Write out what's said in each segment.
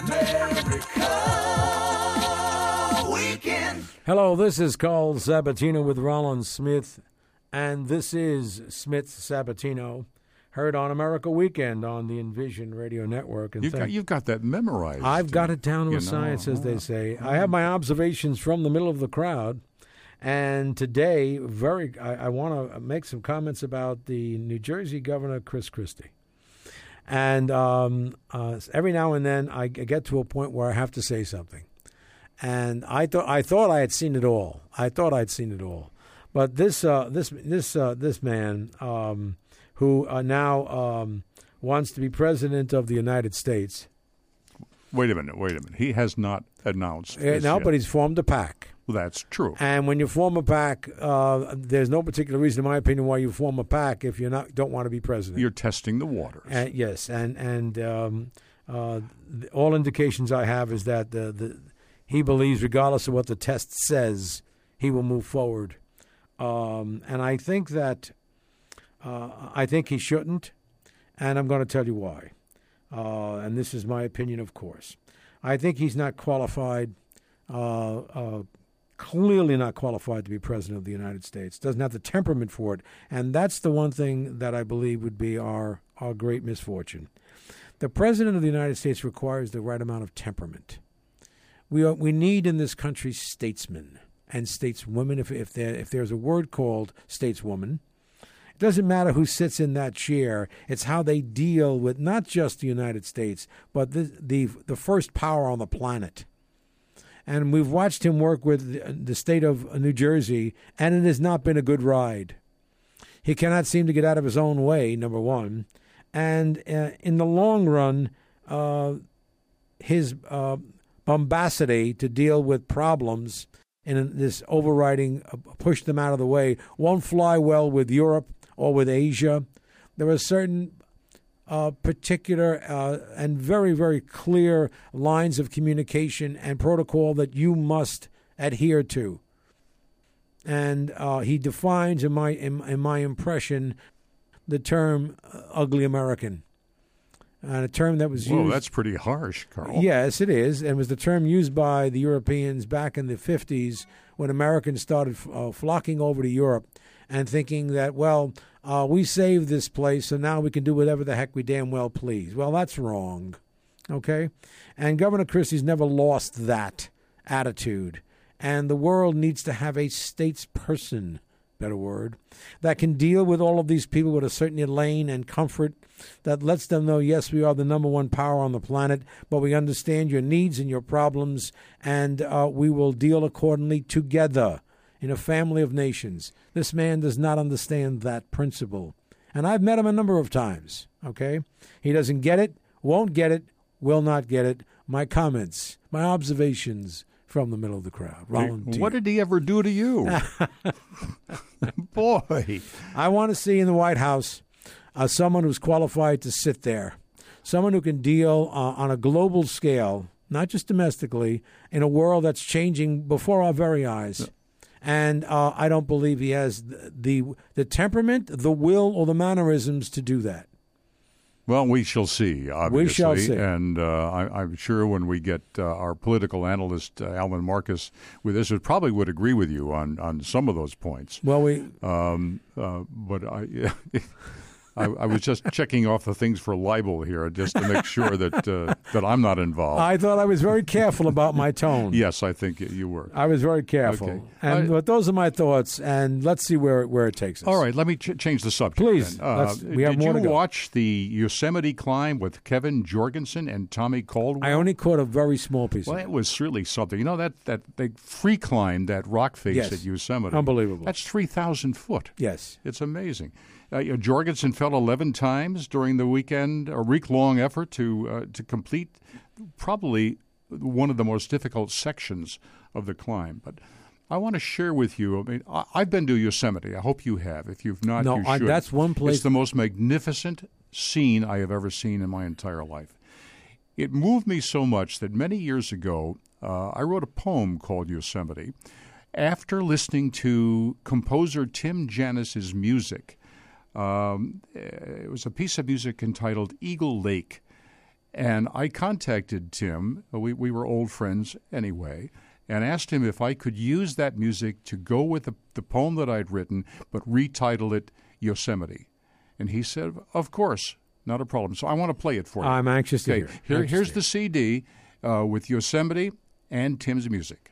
Hello, this is Carl Sabatino with Rollins Smith, and this is Smith Sabatino, heard on America Weekend on the Envision Radio Network. And You've got that memorized. I've got it down to a science, as they say. I have my observations from the middle of the crowd, and today, I want to make some comments about the New Jersey Governor, Chris Christie. And every now and then, I get to a point where I have to say something. And I thought I had seen it all. But this man who now wants to be president of the United States. Wait a minute. He has not announced this No, yet. but he's formed a PAC. Well, that's true. And when you form a PAC, there's no particular reason, in my opinion, why you form a PAC if you don't want to be president. You're testing the waters. Yes, and all indications I have is that he believes, regardless of what the test says, he will move forward. And I think that he shouldn't, and I'm going to tell you why. And this is my opinion, of course. I think he's not qualified, clearly not qualified to be president of the United States. Doesn't have the temperament for it, and that's the one thing that I believe would be our great misfortune. The president of the United States requires the right amount of temperament. We need in this country statesmen and stateswomen, if there's a word called stateswoman. It doesn't matter who sits in that chair. It's how they deal with not just the United States, but the first power on the planet. And we've watched him work with the state of New Jersey, and it has not been a good ride. He cannot seem to get out of his own way, number one. And in the long run, his bombacity to deal with problems in this overriding push them out of the way won't fly well with Europe or with Asia. There are certain particular and very, very clear lines of communication and protocol that you must adhere to. And he defines, in my impression, the term ugly American. And a term that was used... Well, that's pretty harsh, Carl. Yes, it is. And it was the term used by the Europeans back in the 50s when Americans started flocking over to Europe and thinking that, we saved this place, so now we can do whatever the heck we damn well please. Well, that's wrong, okay? And Governor Christie's never lost that attitude. And the world needs to have a statesperson, better word, that can deal with all of these people with a certain lane and comfort that lets them know, yes, we are the number one power on the planet, but we understand your needs and your problems, and we will deal accordingly together in a family of nations. This man does not understand that principle. And I've met him a number of times, okay? He doesn't get it, won't get it, will not get it. My comments, my observations from the middle of the crowd. What did he ever do to you? Boy. I want to see in the White House someone who's qualified to sit there, someone who can deal on a global scale, not just domestically, in a world that's changing before our very eyes. And I don't believe he has the temperament, the will, or the mannerisms to do that. Well, we shall see, obviously. We shall see. And I'm sure when we get our political analyst, Alvin Marcus, with this, it probably would agree with you on some of those points. Well, but I was just checking off the things for libel here, just to make sure that I'm not involved. I thought I was very careful about my tone. Yes, I think you were. I was very careful. Okay. But those are my thoughts, and let's see where it takes us. All right, let me change the subject. Please. We have more to go. Did you watch the Yosemite climb with Kevin Jorgensen and Tommy Caldwell? I only caught a very small piece of it. Well, it was really something. You know, that they free climbed that rock face at Yosemite. Unbelievable. That's 3,000 foot. Yes. It's amazing. Jorgensen fell 11 times during the weekend, a week-long effort to complete probably one of the most difficult sections of the climb. But I want to share with you, I mean, I've been to Yosemite. I hope you have. If you've not, you should. That's one place. It's the most magnificent scene I have ever seen in my entire life. It moved me so much that many years ago, I wrote a poem called Yosemite. After listening to composer Tim Janis's music, it was a piece of music entitled Eagle Lake. And I contacted Tim. We were old friends anyway, and asked him if I could use that music to go with the poem that I'd written, but retitle it Yosemite. And he said, of course, not a problem. So I want to play it for you. I'm anxious to hear. Here's the CD with Yosemite and Tim's music.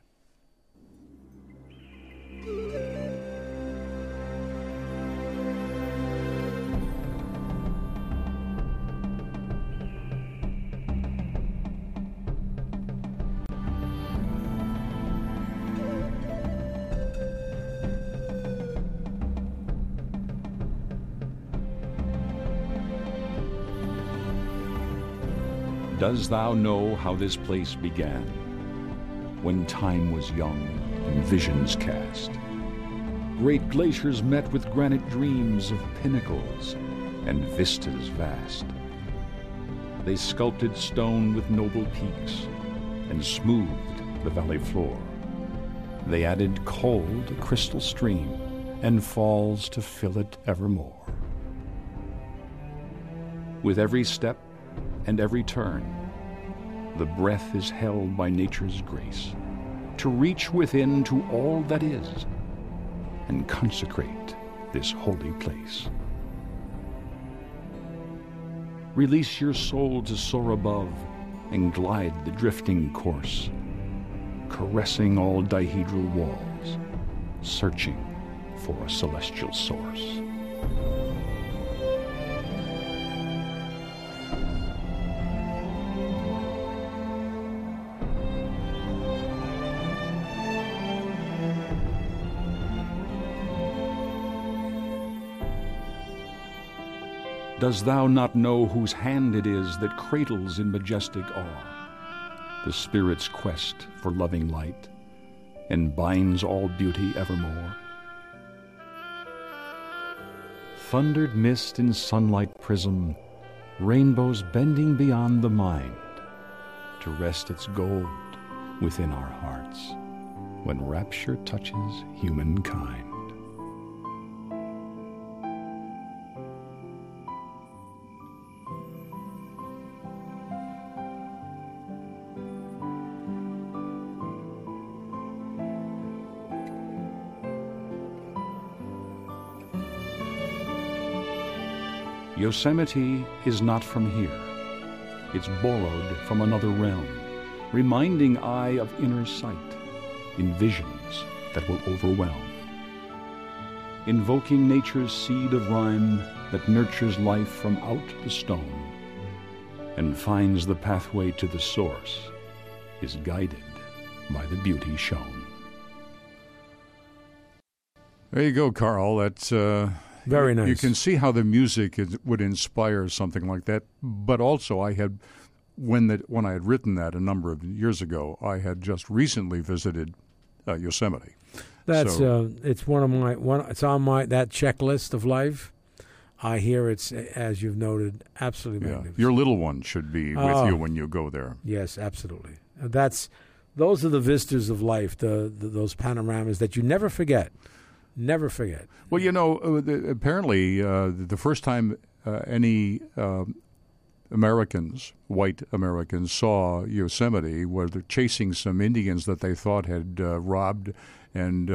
Does thou know how this place began, when time was young and visions cast? Great glaciers met with granite dreams of pinnacles and vistas vast. They sculpted stone with noble peaks and smoothed the valley floor. They added cold a crystal stream and falls to fill it evermore. With every step and every turn, the breath is held by nature's grace to reach within to all that is and consecrate this holy place. Release your soul to soar above and glide the drifting course, caressing all dihedral walls, searching for a celestial source. Dost thou not know whose hand it is that cradles in majestic awe the Spirit's quest for loving light and binds all beauty evermore? Thundered mist in sunlight prism, rainbows bending beyond the mind to rest its gold within our hearts when rapture touches humankind. Yosemite is not from here. It's borrowed from another realm, reminding eye of inner sight in visions that will overwhelm. Invoking nature's seed of rhyme that nurtures life from out the stone and finds the pathway to the source, is guided by the beauty shown. There you go, Carl. That's very nice. You can see how the music would inspire something like that. But also, I had when I had written that a number of years ago, I had just recently visited Yosemite. That's it's one of my it's on my that checklist of life. I hear it's, as you've noted, absolutely magnificent. Your little one should be with you when you go there. Yes, absolutely. Those are the vistas of life, those panoramas that you never forget. Never forget. Well, apparently the first time any Americans, white Americans, saw Yosemite were they're chasing some Indians that they thought had robbed and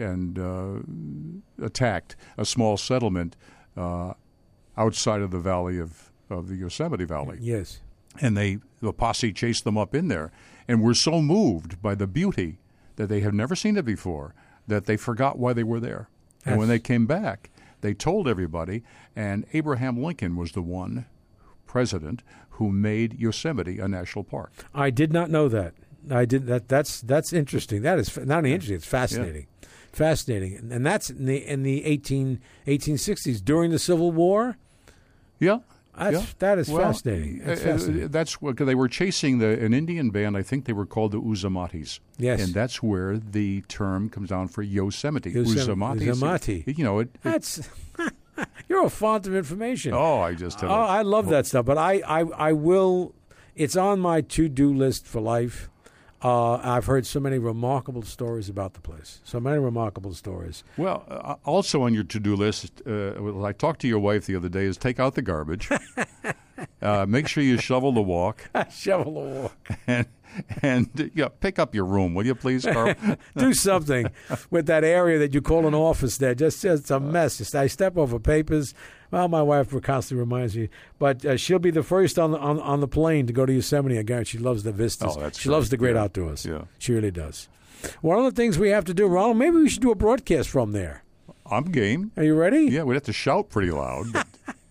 attacked a small settlement outside of the valley of the Yosemite Valley. Yes. And the posse chased them up in there and were so moved by the beauty that they had never seen it before that they forgot why they were there. And when they came back, they told everybody, and Abraham Lincoln was the one president who made Yosemite a national park. I did not know that. That's interesting. That is not only interesting, it's fascinating. Yeah. Fascinating. And that's in the 1860s during the Civil War. Yeah. That is fascinating. That's what they were chasing an Indian band. I think they were called the Uzamatis. Yes, and that's where the term comes down for Yosemite. Uzamati. That's you're a font of information. Oh, I love that stuff. But I will. It's on my to-do list for life. I've heard so many remarkable stories about the place. So many remarkable stories. Well, also on your to-do list, I talked to your wife the other day, is take out the garbage. Make sure you shovel the walk. Shovel the walk. And pick up your room, will you please, Carl? Do something with that area that you call an office there. Just it's a mess. I step over papers. Well, my wife constantly reminds me. But she'll be the first on the plane to go to Yosemite again. She loves the vistas. Oh, that's she right. loves the great outdoors. Yeah. She really does. One of the things we have to do, Ronald, maybe we should do a broadcast from there. I'm game. Are you ready? Yeah, we'd have to shout pretty loud. But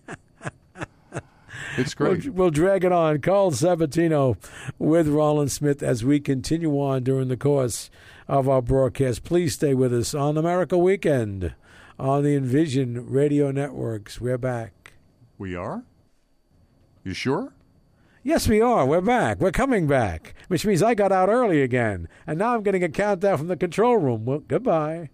it's great. We'll drag it on. Carl Sabatino with Roland Smith as we continue on during the course of our broadcast. Please stay with us on America Weekend on the Envision Radio Networks. We're back. We are? You sure? Yes, we are. We're back. We're coming back, which means I got out early again. And now I'm getting a countdown from the control room. Well, goodbye.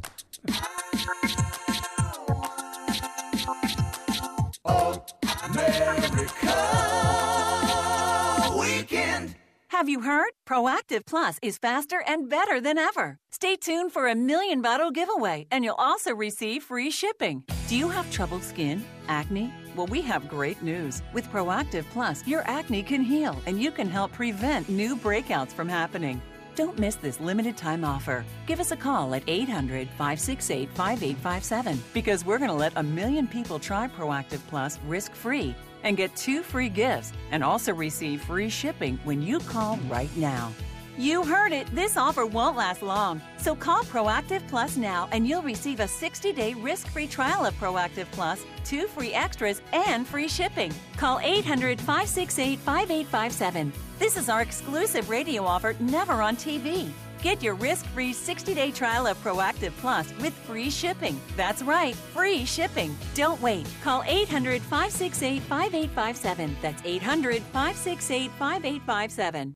America Weekend. Have you heard? Proactive Plus is faster and better than ever. Stay tuned for a $1 million bottle giveaway, and you'll also receive free shipping. Do you have troubled skin? Acne? Well, we have great news. With Proactive Plus, your acne can heal, and you can help prevent new breakouts from happening. Don't miss this limited time offer. Give us a call at 800-568-5857 because we're going to let 1 million people try Proactive Plus risk-free and get 2 free gifts and also receive free shipping when you call right now. You heard it. This offer won't last long. So call Proactive Plus now and you'll receive a 60-day risk-free trial of Proactive Plus, 2 free extras, and free shipping. Call 800-568-5857. This is our exclusive radio offer, never on TV. Get your risk-free 60-day trial of Proactive Plus with free shipping. That's right, free shipping. Don't wait. Call 800-568-5857. That's 800-568-5857.